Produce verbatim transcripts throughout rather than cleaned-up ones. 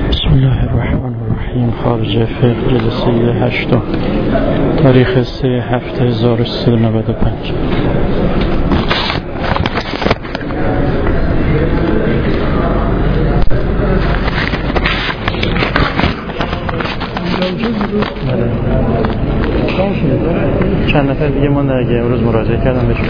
بسم الله الرحمن الرحیم. خارج فقه جلسه هشتم تاریخ سه هفته هزار و سیصد و نود و پنج. چند نفر دیگه من اگه امروز مراجعه کردم بهشون.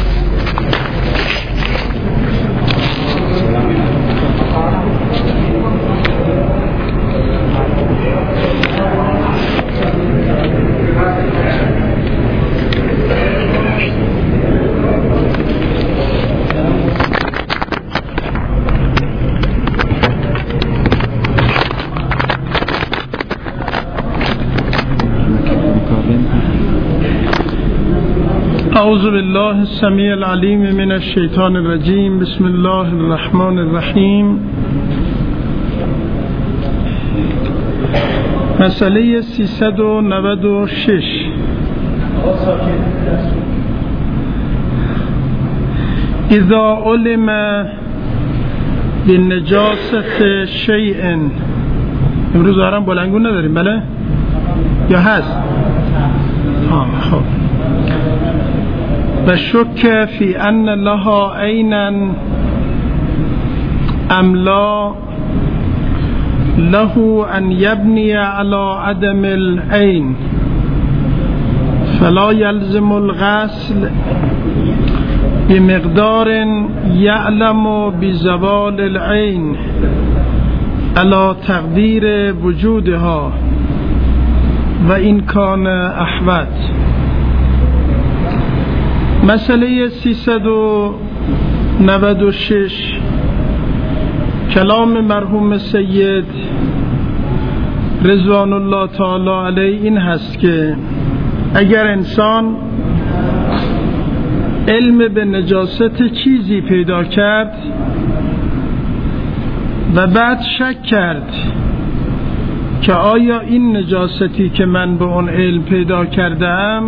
اعوذ بالله السمیع العلیم من الشیطان الرجیم. بسم الله الرحمن الرحیم. مسئله سیصد و نود و شش. اذا علم بنجاسة شیء. امروز آرام بلنگون نداریم بله؟ یا هست؟ ها خب. و شک فی ان لها عینا ام لا له ان یبنی علی عدم العین فلا یلزم الغسل بمقدار یعلم بزوال العین علی تقدیر وجودها و این کان احوط. مسئله سیصد و نود و شش کلام مرحوم سید رضوان الله تعالی علیه این هست که اگر انسان علم به نجاست چیزی پیدا کرد و بعد شک کرد که آیا این نجاستی که من به اون علم پیدا کردم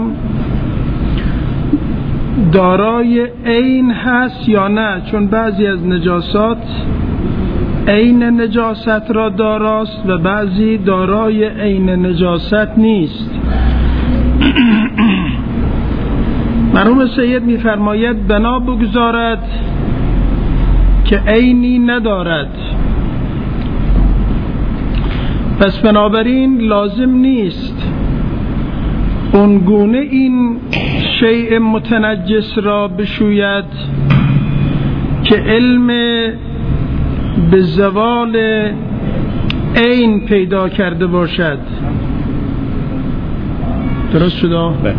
دارای عین هست یا نه، چون بعضی از نجاسات عین نجاست را داراست و بعضی دارای عین نجاست نیست. مرحوم سید می‌فرماید بنا بگذارد که عینی ندارد، پس بنابراین لازم نیست اونگونه این شیء متنجس را بشوید که علم به زوال عین پیدا کرده باشد. درست شده؟ بله.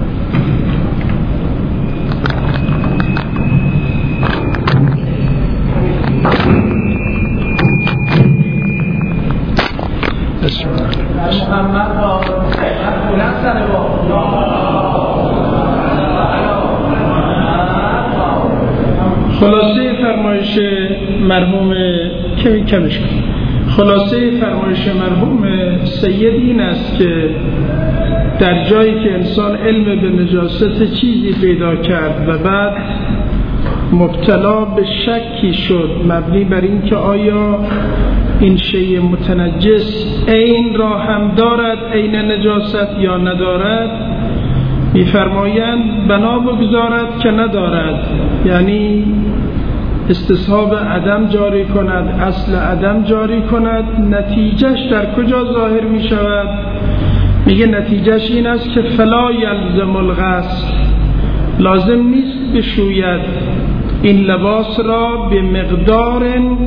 بسم الله. محمد را بلند سر با خلاصه فرمایش مرحوم کمی کمش کن. خلاصه فرمایش مرحوم سید این است که در جایی که انسان علم به نجاست چیزی پیدا کرد و بعد مبتلا به شکی شد مبنی بر این که آیا این شیء متنجس عین را هم دارد، عین نجاست یا ندارد، می‌فرمایند بنا بگذارد که ندارد، یعنی استصحاب عدم جاری کند، اصل عدم جاری کند. نتیجهش در کجا ظاهر می شود؟ میگه نتیجهش این است که فلا یلزم الغسل، لازم نیست بشوید این لباس را به مقدار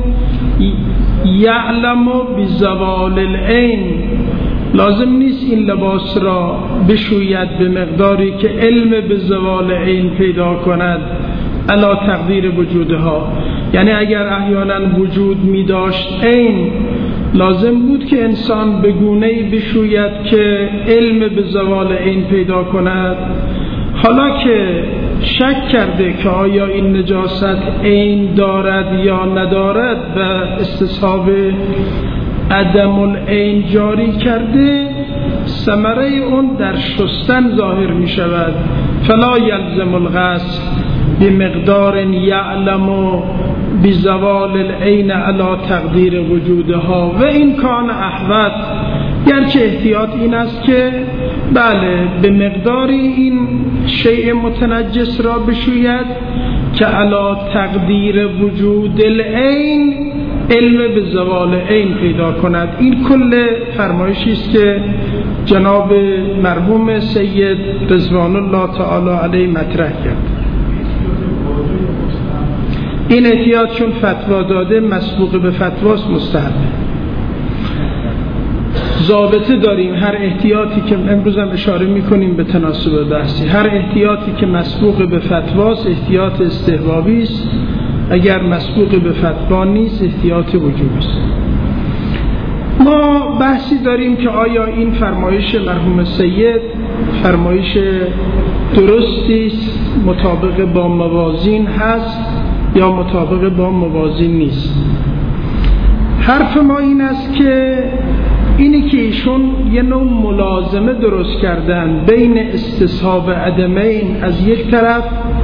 یعلم بزوال العین، لازم نیست این لباس را بشوید به مقداری که علم به زوال عین پیدا کند علا تقدیر وجودها. یعنی اگر احیانا وجود می داشت عین، لازم بود که انسان به گونه‌ای بشوید که علم به زوال عین پیدا کند. حالا که شک کرده که آیا این نجاست عین دارد یا ندارد و استصحاب عدم العین جاری کرده، ثمره اون در شستن ظاهر می شود. فلا یلزم الغسل بمقدار یعلم بزوال العین علی تقدیر وجودها و این کان احوط، گرچه احتیاط این است که بله به مقداری این شیء متنجس را بشوید که علی تقدیر وجود العین علم به زوال عین پیدا کند. این کل فرمایشی است که جناب مرحوم سید رضوان الله تعالی علیه مطرح کرد. این احتیاط چون فتوا داده مسبوق به فتواست مستحبه. ضابطه داریم هر احتیاطی که امروز هم اشاره میکنیم به تناسب بحثی، هر احتیاطی که مسبوق به فتواست احتیاط استحبابی است، اگر مسبوق به فتوا نیست احتیاط وجوبی است. ما بحثی داریم که آیا این فرمایش مرحوم سید فرمایش درستی است، مطابق با موازین هست یا مطابق با موازین نیست. حرف ما این است که اینی که ایشون یه نوع ملازمه درست کردن بین استصحاب عدمین از یک طرف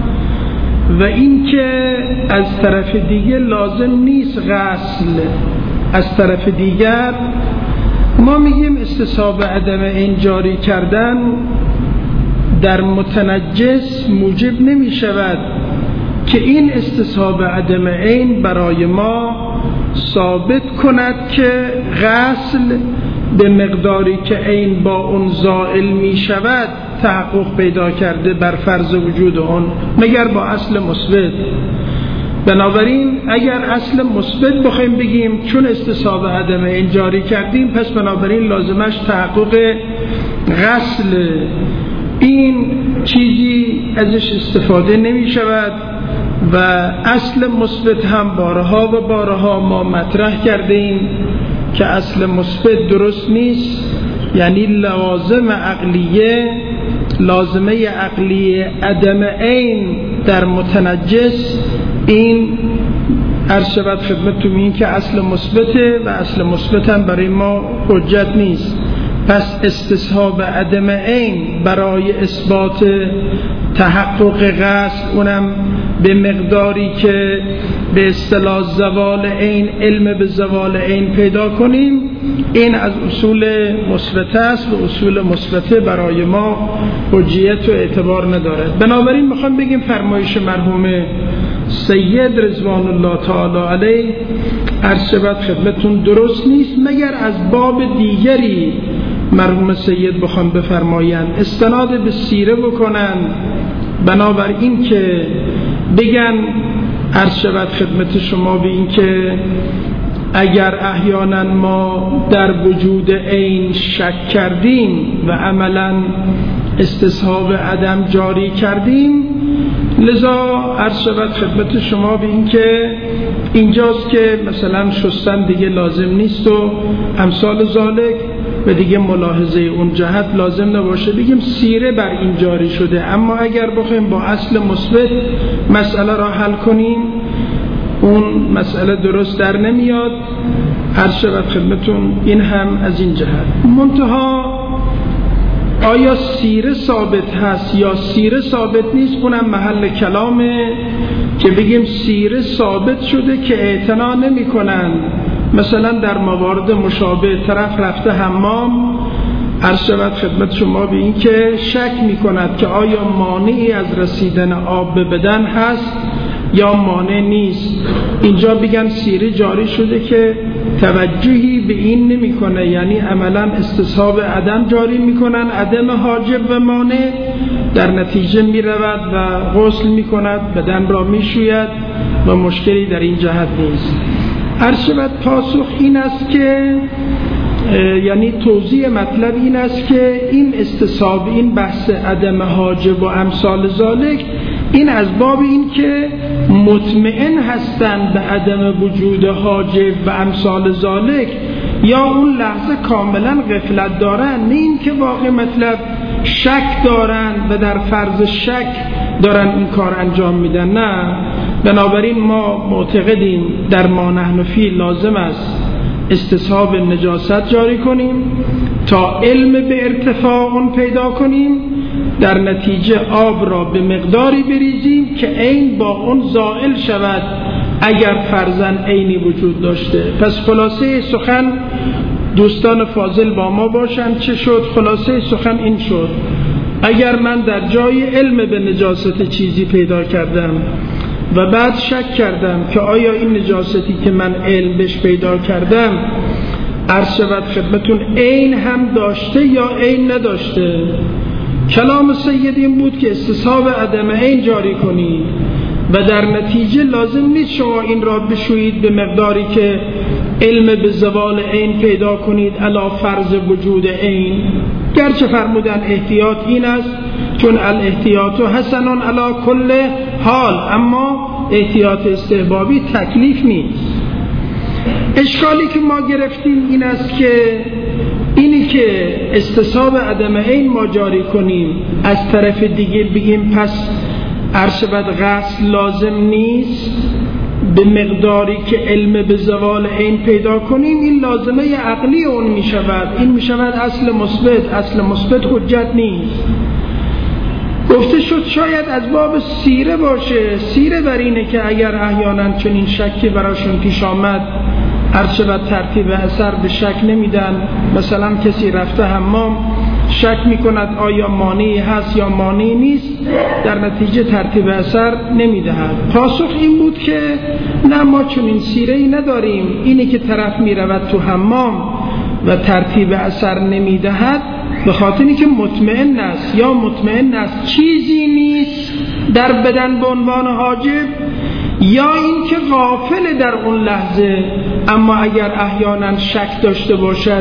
و این که از طرف دیگه لازم نیست غسل از طرف دیگر، ما میگیم استصحاب عدمین جاری کردن در متنجس موجب نمی شود که این استصحاب عدمین برای ما ثابت کند که غسل به مقداری که عین با اون زائل می شود تحقق پیدا کرده بر فرض وجود اون، مگر با اصل مثبت. بنابراین اگر اصل مثبت بخوایم بگیم چون استصحاب عدمین جاری کردیم پس بنابراین لازمش تحقق غسل، این چیزی ازش استفاده نمی شود و اصل مثبت هم بارها و بارها ما مطرح کرده ایم که اصل مثبت درست نیست، یعنی لازم عقلیه لازمه عقلیه عدم عین در متنجس، این عرض شود خدمتتون این که اصل مثبته و اصل مثبت هم برای ما حجت نیست. پس استصحاب عدم عین برای اثبات تحقق غسل، اونم به مقداری که به اصطلاح زوال عین علم به زوال عین پیدا کنیم، این از اصول مثبت است و اصول مثبت برای ما حجیت و اعتبار ندارد. بنابراین میخوام بگیم فرمایش مرحوم سید رضوان الله تعالی علیه عرض شود خدمتتون درست نیست، مگر از باب دیگری مرحوم سید بخوان بفرمایند استناد به سیره بکنن، بنابراین که بگن عرض شود خدمت شما به این که اگر احیانا ما در وجود عین شک کردیم و عملا استصحاب عدم جاری کردیم، لذا عرض شود خدمت شما به این که اینجاست که مثلا شستن دیگه لازم نیست و امثال ذالک و دیگه ملاحظه اون جهت لازم نباشه، بگیم سیره بر این جاری شده. اما اگر بخوایم با اصل مثبت مسئله را حل کنیم اون مسئله درست در نمیاد. عرض شود خدمتون این هم از این جهت. منتها آیا سیره ثابت هست یا سیره ثابت نیست، اونم محل کلامه که بگیم سیره ثابت شده که اعتنا نمی کنن. مثلا در موارد مشابه طرف رفته حمام، عرض شود خدمت شما به این که شک می کند که آیا مانعی از رسیدن آب به بدن هست یا مانع نیست، اینجا بگن سیره جاری شده که توجهی به این نمی کنه، یعنی عملا استصحاب عدم جاری می کنن، عدم حاجب و مانع، در نتیجه می رود و غسل می کند، بدن را می شوید و مشکلی در این جهت نیست. عرض شود پاسخ این است که یعنی توضیح مطلب این است که این استصحاب، این بحث عدم حاجب و امثال ذالک، این از باب این که مطمئن هستند به عدم وجود حاجب و امثال ذالک یا اون لحظه کاملا غفلت دارن، نه این که واقع مطلب شک دارن و در فرض شک دارن این کار انجام میدن، نه. بنابراین ما معتقدیم در ما نحن فی لازم است استصحاب نجاست جاری کنیم تا علم به ارتفاع اون پیدا کنیم، در نتیجه آب را به مقداری بریزیم که عین با اون زائل شود. اگر فرضاً عینی وجود داشته. پس خلاصه سخن دوستان فاضل با ما باشند. چه شد؟ خلاصه سخن این شد: اگر من در جای علم به نجاست چیزی پیدا کردم و بعد شک کردم که آیا این نجاستی که من علم بهش پیدا کردم عرض شود خدمتون عین هم داشته یا عین نداشته، کلام سید این بود که استصحاب عدم عین جاری کنید و در نتیجه لازم نیست شما این را بشویید به مقداری که علم به زوال عین پیدا کنید علی فرض وجود عین. گرچه فرمودن احتیاط این است چون الاحتیاط حسن علی کل حال، اما احتیاط استحبابی تکلیف نیست. اشکالی که ما گرفتیم این است که اینی که استصحاب عدم عین ما جاری کنیم از طرف دیگه بگیم پس عرض شود غسل لازم نیست به مقداری که علم به زوال عین پیدا کنیم، این لازمه عقلی اون می شود، این می شود اصل مثبت. اصل مثبت حجت نیست. گفته شد شاید از باب سیره باشه. سیره بر اینه که اگر احیانا چنین شکی براشون پیش آمد عرض شود ترتیب اثر به شک نمیدن. مثلا کسی رفته حمام شک میکند آیا مانعی هست یا مانعی نیست، در نتیجه ترتیب اثر نمیدهد. پاسخ این بود که نه، ما چنین سیره‌ای نداریم. اینی که طرف میرود تو حمام و ترتیب اثر نمیدهد به خاطر اینکه مطمئن است، یا مطمئن است چیزی نیست در بدن به عنوان حاجب، یا اینکه غافل در اون لحظه. اما اگر احیانا شک داشته باشد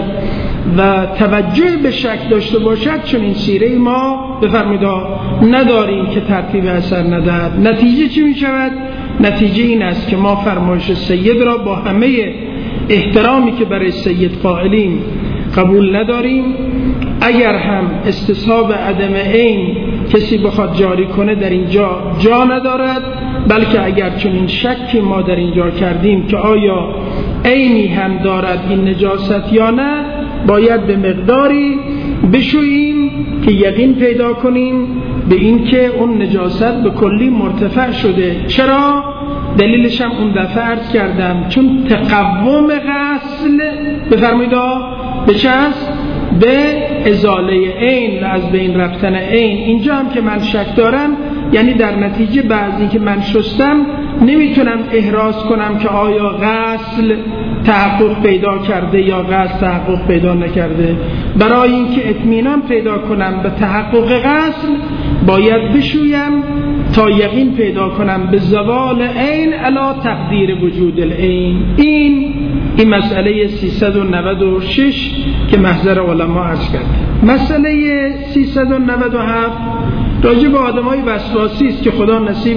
و توجه به شک داشته باشد چون سیره ما بفرمایید نداریم که ترتیب اثر ندهد. نتیجه چی می شود؟ نتیجه این است که ما فرمایش سید را با همه احترامی که برای سید قائلیم قبول نداریم. اگر هم استصحاب عدم عین کسی بخواد جاری کنه در اینجا جا ندارد، بلکه اگر چون این شکی ما در اینجا کردیم که آیا عینی هم دارد این نجاست یا نه، باید به مقداری بشوییم که یقین پیدا کنیم به این که اون نجاست به کلی مرتفع شده. چرا؟ دلیلش هم اون دفعه عرض کردم، چون تقوم غسل بفرمایید به چه است؟ به ازاله عین و از بین رفتن عین. اینجا هم که من شک دارم یعنی در نتیجه بعضی که من شستم نمیتونم احراز کنم که آیا غسل تحقق پیدا کرده یا غسل تحقق پیدا نکرده. برای اینکه اطمینان پیدا کنم به تحقق غسل باید بشویم تا یقین پیدا کنم به زوال عین علی تقدیر وجود العین. این این مسئله سیصد و نود و شش که محضر علما عرض کرد. مسئله سیصد و نود و هفت راجع به آدمای وسواسی است که خدا نصیب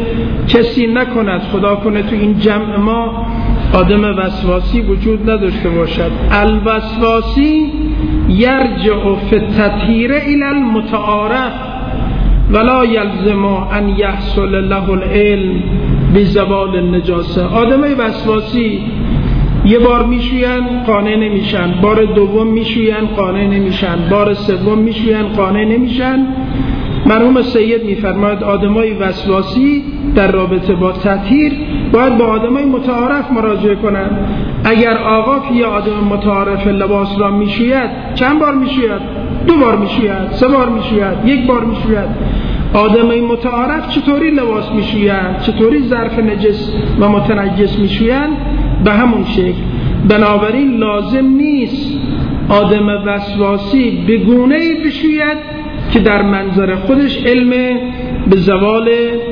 کسی نکند، خدا کنه تو این جمع ما آدم وسواسی وجود نداشته باشد. الوسواسی یرجع فی التطهیر الی المتعارف ولا یلزم ان یحصل له العلم بزوال النجاسه. آدمای وسواسی یه بار میشوین قانع نمیشن، بار دوم میشوین قانع نمیشن، بار سوم میشوین قانع نمیشن. مرحوم سید میفرماید آدمای وسواسی در رابطه با تطهیر باید با آدمای متعارف مراجعه کنن. اگر آقا که یه آدم متعارف لباس را میشوید چند بار میشوید؟ دو بار میشوید، سه بار میشوید، یک بار میشوید. آدمای متعارف چطوری لباس میشوید؟ چطوری ظرف نجس و متنجس میشوید؟ به همون شکل. بنابراین لازم نیست آدم وسواسی به گونه‌ای بشوید که در منظر خودش علم به زوال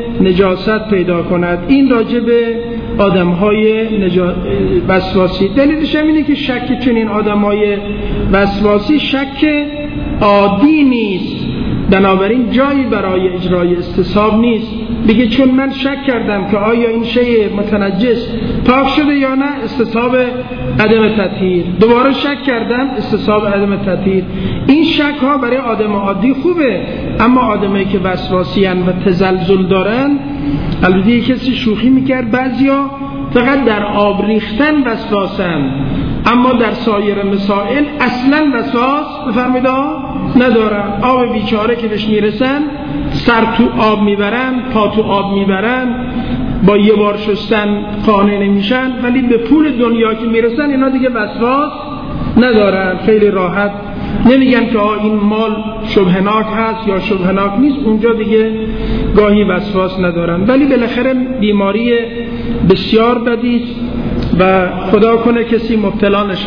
نجاست پیدا کند. این راجع به آدم‌های نجا... وسواسی. دلیلش هم اینه که شک چنین آدم‌های وسواسی شک عادی نیست، بنابراین جایی برای اجرای استصحاب نیست. بگه چون من شک کردم که آیا این شیء متنجس پاک شده یا نه، استصحاب عدم تطهیر. دوباره شک کردم، استصحاب عدم تطهیر. این شک ها برای آدم عادی خوبه، اما آدمایی که وسواسی ان و تزلزل دارن، البته کسی شوخی میکرد بعضیا فقط در آب ریختن وسواسن، اما در سایر مسائل اصلا وسواس بفرمایید ندارن. آب بیچاره که بهش میرسن سر تو آب میبرن، پا تو آب میبرن، با یه بار شستن قانع نمیشن، ولی به پول دنیا که میرسن اینا دیگه وسواس ندارن، خیلی راحت نمیگن که آه این مال شبهناک هست یا شبهناک نیست، اونجا دیگه گاهی وسواس ندارن. ولی بالاخره بیماری بسیار بدی است و خدا کنه کسی مبتلا نشه.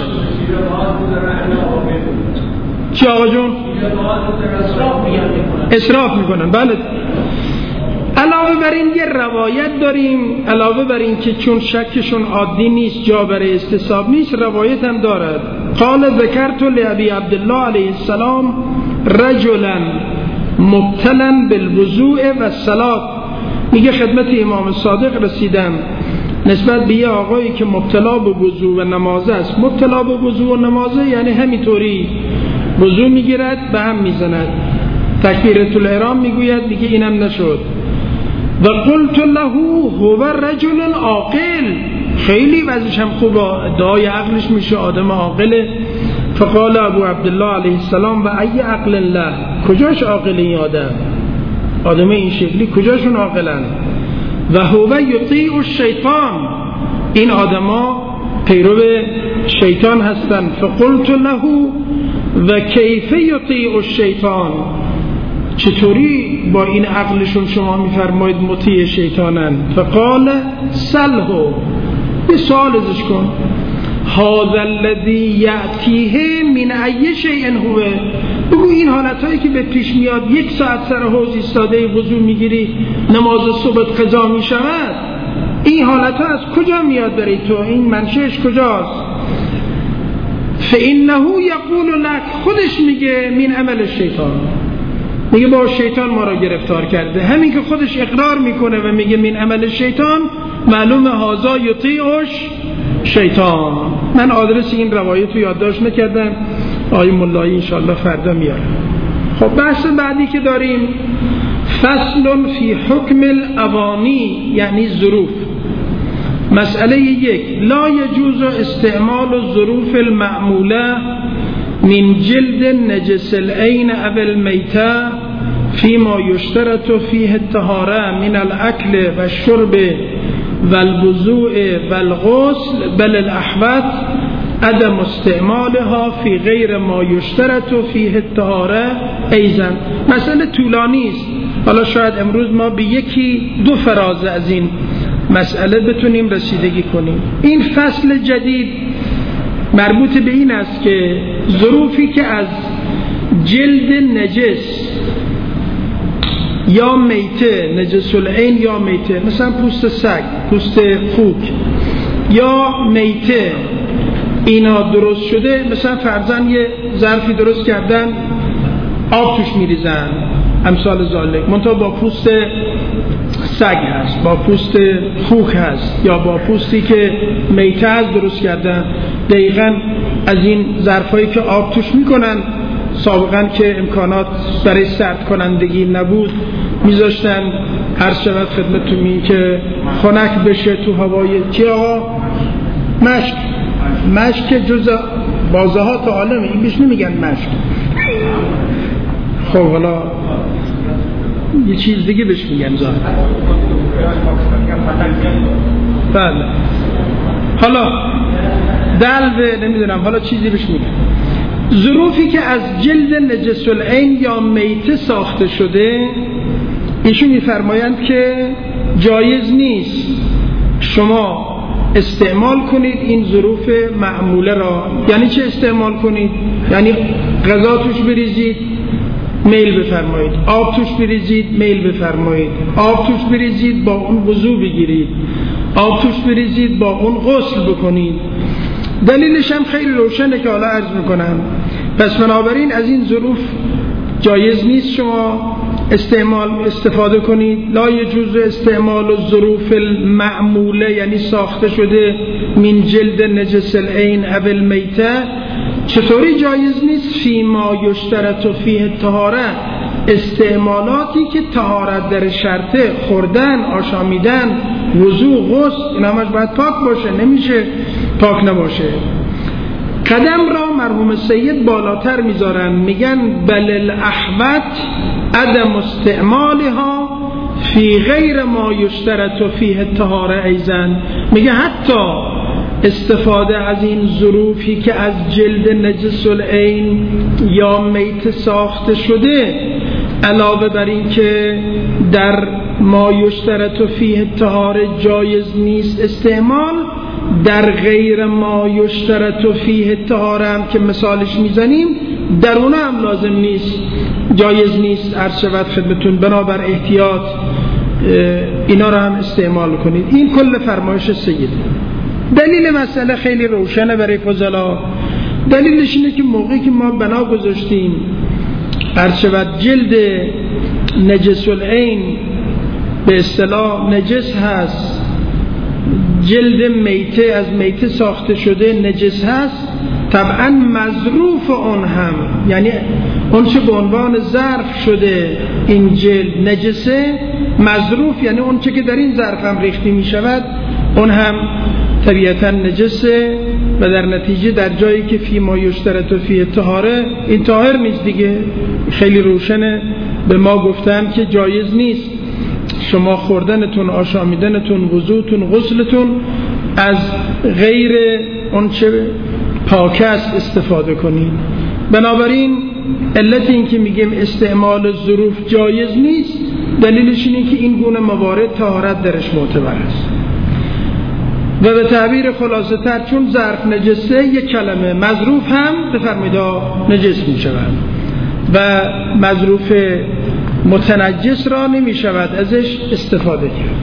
چی آقا جون؟ اسراف میکنن. بله. علاوه بر این یه روایت داریم، علاوه بر این که چون شکشون عادی نیست، جا برای استصحاب نیست، روایت هم دارد. قال ذکرت لابی عبدالله علیه السلام رجلا مبتلا بالوضوء و الصلاة، میگه خدمت امام صادق رسیدم نسبت به یه آقایی که مبتلا به وضو و نماز است. مبتلا به وضو و نمازه یعنی همینطوری وضو میگیرد به هم میزند، تکبیرة الاحرام میگوید، میگه اینم نشد. و قلت له هو رجل عاقل، خیلی وضعش هم خوبه، ادعای عقلش میشه آدم عاقله. فقال ابو عبدالله علیه السلام و ای عقل الله، کجاش عاقل این آدم؟ آدم این شکلی کجاشون عاقلن؟ و هو یطیع الشیطان، این آدما پیرو شیطان هستن. فقلت له و کیف یطیع الشیطان، چطوری با این عقلشون شما میفرمایید مطیع شیطانن؟ فقال سلهو، یه سوال ازش کن، هذا الذی یأتیه من ای شیء هو، بگو این حالتایی که به پیش میاد یک ساعت سر حوض ایستاده وضو میگیری نماز صبح قضا میشود، این حالتا از کجا میاد برای تو؟ این منشأش کجاست؟ فانه یقول لك، خودش میگه من عمل شیطان، میگه با شیطان ما را گرفتار کرده. همین که خودش اقرار میکنه و میگه من عمل شیطان، معلومه هازا یطیعش شیطان. من آدرس این روایت رو یادداشت نکردم، آقای ملایی انشاءالله فردا میاره. خب بحث بعدی که داریم فصل فی حکم الاوانی، یعنی ظروف. مسئله یک، لا یجوز استعمال الظروف المعموله من جلد نجس العین او المیته فيما يشترط فيه الطهارة من الأكل والشرب والوضوء والغسل، بل الأحوط عدم استعمالها في غير ما يشترط فيه الطهارة أيضا. مسئله طولانی است، حالا شاید امروز ما به یکی دو فراز از این مسئله بتونیم رسیدگی کنیم. این فصل جدید مربوط به این است که ظروفی که از جلد نجس یا میته، نجس العین یا میته، مثلا پوست سگ، پوست خوک یا میته، اینا درست شده، مثلا فرضاً یه ظرفی درست کردن آب توش میریزن، امثال ذالک، منتها با پوست سگ هست، با پوست خوک هست، یا با پوستی که میته هست درست کردن. دقیقاً از این ظرفایی که آب توش میکنن، سابقاً که امکانات برای سرد کنندگی نبود میذاشتن هر شود خدمتتون می که خنک بشه تو هوای چی آقا؟ مشک. مشک جز بازهات عالمه، این بهش نمیگن مشک. خب حالا یه چیز دیگه بهش میگن ظاهر. بله حالا دلو نمیدونم، حالا چیزی بهش میگن. ظروفی که از جلد نجس العین یا میته ساخته شده، ایشون میفرمایند که جایز نیست شما استعمال کنید این ظروف معموله را. یعنی چه استعمال کنید؟ یعنی غذا توش بریزید میل بفرمایید، آب توش بریزید میل بفرمایید، آب توش بریزید با اون وضو بگیرید، آب توش بریزید با اون غسل بکنید. دلیلش هم خیلی روشنه که حالا عرض میکنم. پس بنابراین از این ظروف جایز نیست شما استعمال استفاده کنید. لا یجوز استعمال الظروف المعموله، یعنی ساخته شده من جلد نجس العین او المیته. چطوری جایز نیست؟ فیما یشترط فیه الطهاره، استعمالاتی که طهارت در شرطه، خوردن، آشامیدن، وضو، غسل، این همش باید پاک باشه، نمیشه پاک نباشه. قدم را مرحوم سید بالاتر میذارن، میگن بل الاحوط عدم استعمالها فی غیر ما یشترط فیه طهاره ایزن، میگه حتی استفاده از این ظروفی که از جلد نجس العین یا میت ساخته شده، علاوه بر این که در ما یشترط فیه طهاره جایز نیست استعمال، در غیر ما یشترط فیه طهاره هم که مثالش میزنیم در اون هم لازم نیست، جایز نیست عرض شود خدمتون. بنابر احتیاط اینا رو هم استعمال کنید. این کل فرمایش سید. دلیل مسئله خیلی روشنه برای فضلا. دلیلش اینه که موقعی که ما بنا گذاشتیم عرض شود جلد نجس العین به اصطلاح نجس هست، جلد میته از میته ساخته شده نجس هست، طبعا مظروف اون هم، یعنی اون چه به عنوان ظرف شده این جلد نجسه، مظروف یعنی اون چه که در این ظرف هم ریختی می شود اون هم طبیعتا نجسه، و در نتیجه در جایی که فی ما یشترط فیه طهاره این طاهر نیست دیگه. خیلی روشنه، به ما گفتن که جایز نیست شما خوردنتون، آشامیدنتون، وضوتون، غسلتون از غیر اون چه پاک است استفاده کنید. بنابراین علت این که میگیم استعمال ظروف جایز نیست دلیلش اینه که این گونه موارد طهارت درش معتبر است. و به تعبیر خلاصه تر چون ظرف نجسه یک کلمه مظروف هم بفرمایید نجس می شود و مظروف متنجس را نمی شود ازش استفاده کرد.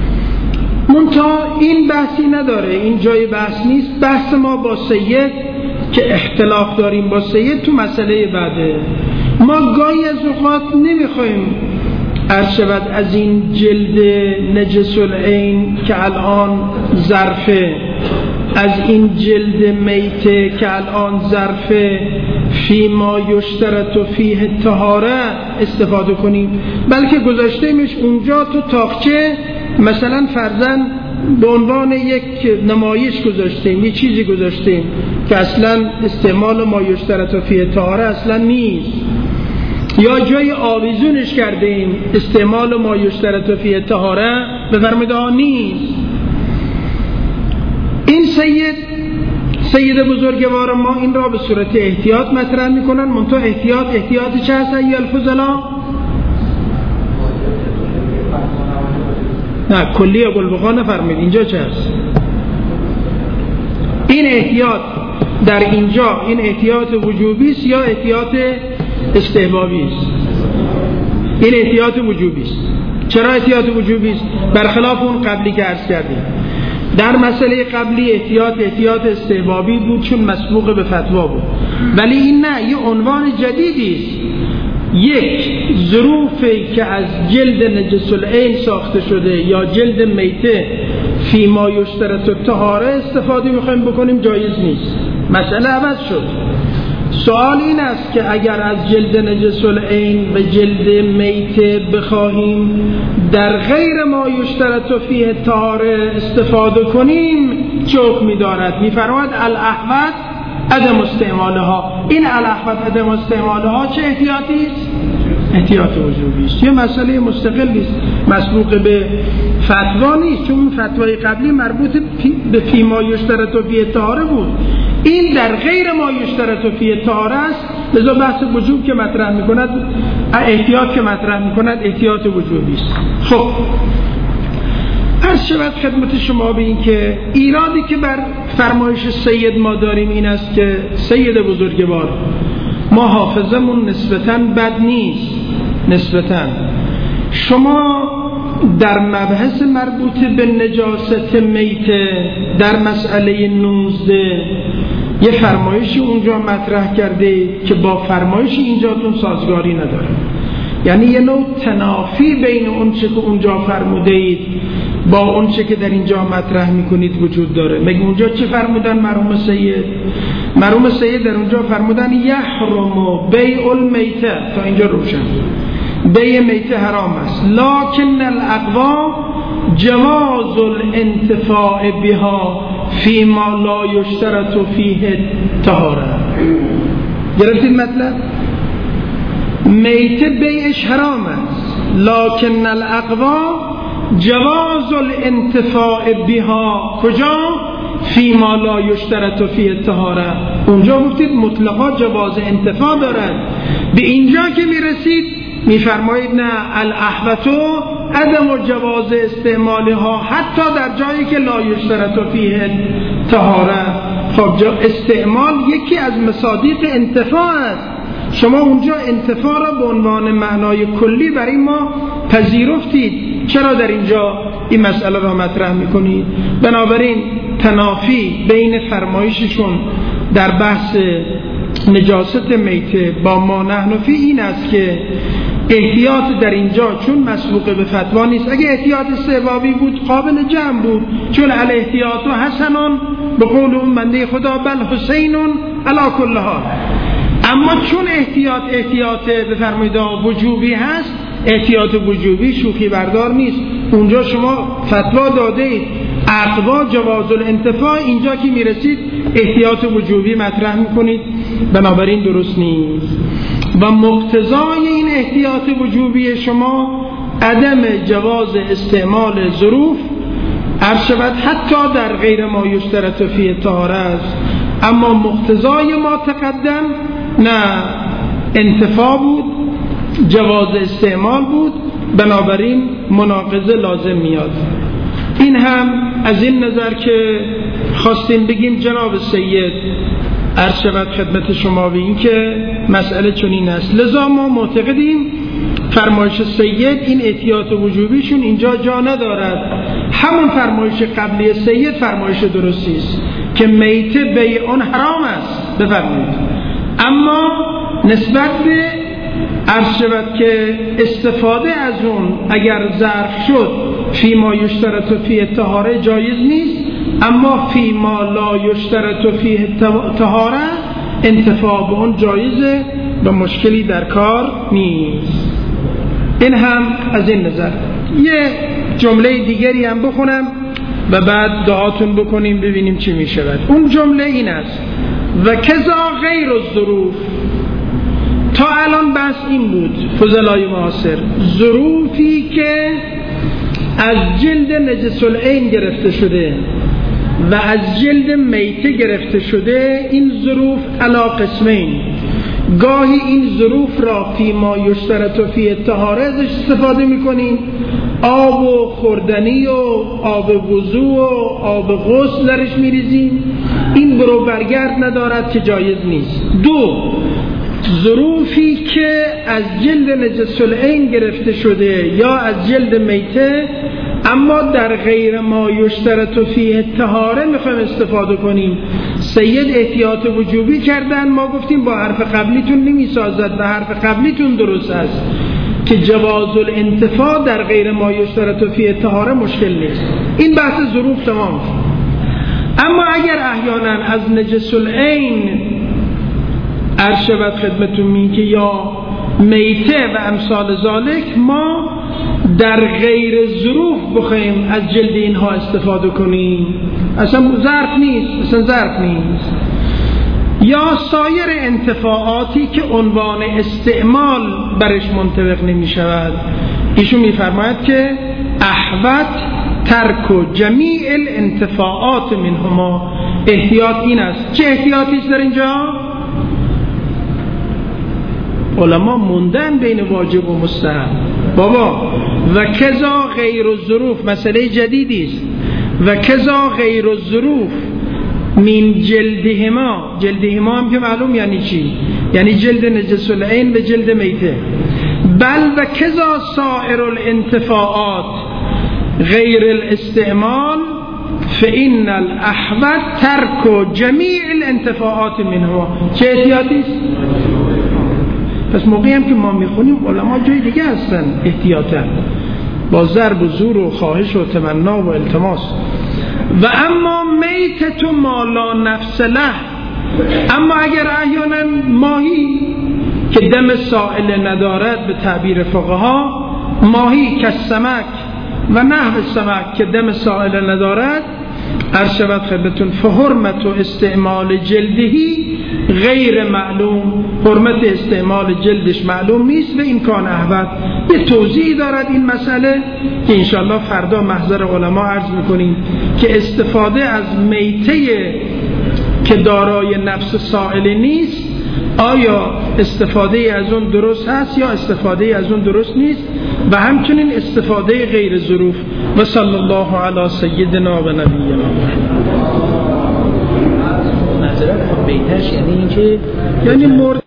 منتها این بحثی نداره، این جای بحث نیست. بحث ما با سید که اختلاف داریم با سید تو مسئله بعده. ما گاهی از اوقات نمیخوایم عرض شود از این جلد نجس العین که الان ظرفه، از این جلد میته که الان ظرفه، فی ما یشترط فیه طهاره استفاده کنیم، بلکه گذاشتیمش اونجا تو تاقچه مثلا فرضاً به عنوان یک نمایش گذاشتیم، یک چیزی گذاشتیم که اصلا استعمال ما یشترط فیه طهاره اصلا نیست، یا جای آویزونش کردیم استعمال ما یشترط فیه طهاره بفرمایید نیست. این سید سید بزرگوار ما این را به صورت احتیاط مطرح میکنن. منتها احتیاط احتیاط چه هست ای الفضلا؟ نه کلی ابوالبقا نفرمید، اینجا چه هست؟ این احتیاط در اینجا این احتیاط وجوبی است یا احتیاط استحبابی است؟ این احتیاط وجوبی است. چرا احتیاط وجوبی است؟ برخلاف اون قبلی که عرض کردیم. در مسئله قبلی احتیاط احتیاط استحبابی بود چون مسبوق به فتوا بود، ولی این نه، یه عنوان جدیدی است. یک ظروفی که از جلد نجس العین ساخته شده یا جلد میته فی ما یشترط طهاره استفاده میخوایم بکنیم جایز نیست. مسئله عوض شد. سوال این است که اگر از جلد نجس العین به جلد میته بخواهیم در غیر ما یشترط فیه طهاره استفاده کنیم چه حکمی دارد؟ میفرماید الاحوط عدم استعمالها. این الاحوط عدم استعمالها چه احتیاطی است؟ احتیاط وجوبی است. یه مسئله مستقلی است، مسبوق به فتوا نیست، چون فتوای قبلی مربوط به فی ما یشترط فیه طهاره بود. این در غیر ما یشترط فیه طهاره است، لذا بحث وجوب که مطرح میکند، احتیاط که مطرح میکند احتیاط وجوبی است. خب عرض شود خدمت شما به این که ایرادی که بر فرمایش سید ما داریم این است که سید بزرگوار ما حافظمون نسبتاً بد نیست. نسبتاً شما در مبحث مربوط به نجاست میته در مسئله نوزده یه فرمایشی اونجا مطرح کرده که با فرمایش اینجاتون سازگاری نداره، یعنی یه نوع تنافی بین اون چه که اونجا فرموده اید با اون چه که در اینجا مطرح میکنید وجود داره. مگه اونجا چه فرمودن مرحوم سید؟ مرحوم سید در اونجا فرمودن یحرم بیع المیته، تا اینجا روشن، بیع میته حرام است، لکن الاقوا جواز الانتفاع بها فیما لا یشترط فیه طهاره. گرفتید مطلب؟ میته بیعش حرام است، لکن الاقوا جواز الانتفاع بها کجا؟ فیما لا یشترط فی الطهاره. اونجا گفتید مطلقا جواز انتفاع دارد. به اینجا که میرسید میفرمایید نه، الاحوتو عدم جواز استعمالها حتی در جایی که لا یشترط فیه طهاره. خب استعمال یکی از مصادیق انتفاع است. شما اونجا انتفاع را به عنوان معنای کلی برای ما پذیرفتید، چرا در اینجا این مسئله را مطرح میکنید؟ بنابراین تنافی بین فرمایششون در بحث نجاست میته با ما نحن فی این است که احتیاط در اینجا چون مسبوق به فتوا نیست. اگه احتیاط استحبابی بود قابل جمع بود، چون الاحتیاط و حسنون به قول اون بنده خدا بل حسینون علی کل حال. اما چون احتیاط احتیاط بفرمایید وجوبی هست، احتیاط وجوبی شوخی بردار نیست. اونجا شما فتوا داده اید اقوا جواز الانتفاع، اینجا که میرسید احتیاط وجوبی مطرح میکنید، بنابراین درست نیست. و مقتضای این احتیاط وجوبی شما عدم جواز استعمال ظروف عرض شود حتی در غیر ما یشترط فی الطهاره است. اما مقتضای ما تقدم نه انتفاع بود، جواز استعمال بود، بنابراین مناقضه لازم میاد. این هم از این نظر که خواستیم بگیم جناب سید عرض شود خدمت شما به این که مسئله چنین است. لذا ما معتقدیم فرمایش سید این احتیاط وجوبیشون اینجا جا ندارد. همون فرمایش قبلی سید فرمایش درستی است که میته بیعون حرام است بفرمایید، اما نسبت به عرض شود که استفاده از اون اگر ظرف شد فی ما یشترط فی الطهاره جایز نیست، اما فی ما لا یشترط فی الطهاره انتفاع به اون جایزه و مشکلی در کار نیست. این هم از این نظر. یه جمله دیگری هم بخونم و بعد دعاتون بکنیم ببینیم چی می شود. اون جمله این است: و کذا غیر الظروف. تا الان بحث این بود فضلای معاصر، ظروفی که از جلد نجس العین گرفته شده و از جلد میته گرفته شده، این ظروف علا قسمین. گاهی این ظروف را فی ما یشترط فی الطهاره ازش استفاده میکنین، آب و خوردنی و آب وضو و آب غسل درش میریزین، این برو برگرد ندارد که جایز نیست. دو، ظروفی که از جلد نجس العین گرفته شده یا از جلد میته اما در غیر ما یشترط فیه الطهاره میخوایم استفاده کنیم. سید احتیاط وجوبی کردن، ما گفتیم با حرف قبلیتون نمیسازد و حرف قبلیتون درست است که جواز الانتفاع در غیر ما یشترط فیه الطهاره مشکل نیست. این بحث ظروف تمام. اما اگر احیانا از نجس العین عرض شود خدمتون می که یا میته و امثال ذالک، ما در غیر ظروف بخوایم از جلد اینها استفاده کنیم، اصلا ظرف نیست، اصلا ظرف نیست. یا سایر انتفاعاتی که عنوان استعمال برش منطبق نمی شود. ایشون می فرماید که احوت ترک و جمیع الانتفاعات منهما. احتیاط این است. چه احتیاطی است در اینجا؟ علما موندن بین واجب و مستحب. بابا و کذا غیر الظروف مسئله جدیدی است. و کذا غیر الظروف من جلدهما. جلدهما هم که معلوم یعنی چی؟ یعنی جلد نجس العین به جلد میته. بل و کذا سائر الانتفاعات غیر الاستعمال فإن الاحوط ترک جمیع الانتفاعات منها. چه احتیاطی است؟ پس موقعی هم که ما میخونیم علما جای دیگه هستن احتیاطا، با ضرب و زور و خواهش و تمنا و التماس. و اما میتت ما لا نفس له. اما اگر احیانا ماهی که دم سائل ندارد، به تعبیر فقها ماهی که سمک و نحو سمک که دم سائل ندارد، عرض شود خدمتون فحرمت و استعمال جلدهی غیر معلوم، حرمت استعمال جلدش معلوم نیست و امکان احوط. یه توضیح دارد این مسئله که انشاءالله فردا محضر علما عرض میکنیم که استفاده از میته که دارای نفس سائل نیست آیا استفاده از اون درست هست یا استفاده از اون درست نیست، و همچنین استفاده غیر ظروف. و صلی الله علی سیدنا و نبینا. معذرت میخوام، بیتش یعنی اینکه یعنی مرد